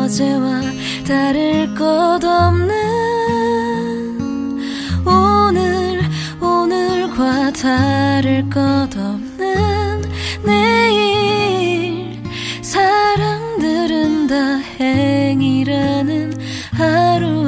어제와 다를 것 없는 오늘과 다를 것 없는 내일 사람들은 다 행이라는 하루